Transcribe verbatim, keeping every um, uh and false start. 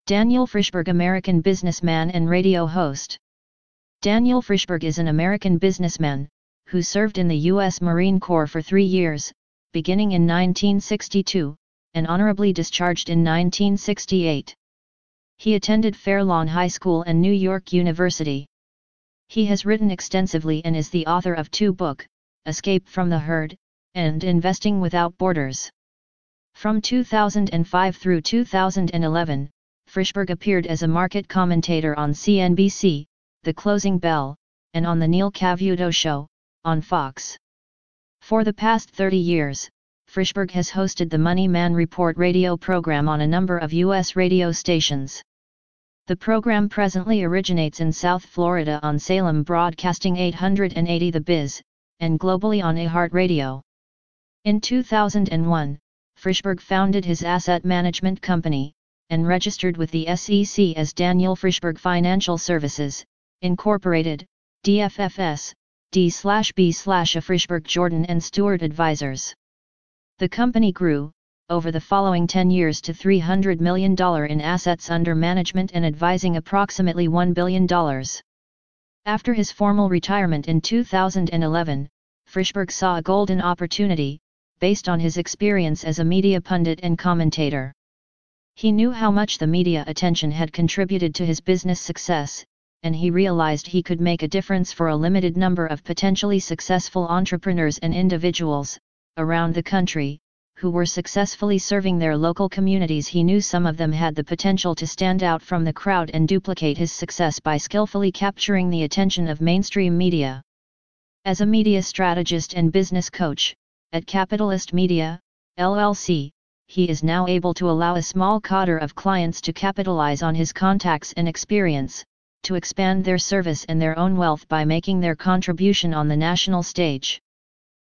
Daniel Frishberg, American businessman and radio host. Daniel Frishberg is an American businessman, who served in the U S Marine Corps for three years, beginning in nineteen sixty-two, and honorably discharged in nineteen sixty-eight. He attended Fairlawn High School and New York University. He has written extensively and is the author of two books, Escape from the Herd, and Investing Without Borders. From two thousand five through two thousand eleven, Frishberg appeared as a market commentator on C N B C, The Closing Bell, and on The Neil Cavuto Show, on Fox. For the past thirty years, Frishberg has hosted the Money Man Report radio program on a number of U S radio stations. The program presently originates in South Florida on Salem Broadcasting eight eighty The Biz, and globally on iHeartRadio. In two thousand one, Frishberg founded his asset management company, and registered with the S E C as Daniel Frishberg Financial Services, Incorporated, D F F S, D B A Frishberg Jordan and Stewart Advisors. The company grew, over the following ten years, to three hundred million dollars in assets under management and advising approximately one billion dollars. After his formal retirement in two thousand eleven, Frishberg saw a golden opportunity, based on his experience as a media pundit and commentator. He knew how much the media attention had contributed to his business success, and he realized he could make a difference for a limited number of potentially successful entrepreneurs and individuals, around the country, who were successfully serving their local communities. He knew some of them had the potential to stand out from the crowd and duplicate his success by skillfully capturing the attention of mainstream media. As a media strategist and business coach, at Capitalist Media, L L C, he is now able to allow a small cadre of clients to capitalize on his contacts and experience, to expand their service and their own wealth by making their contribution on the national stage.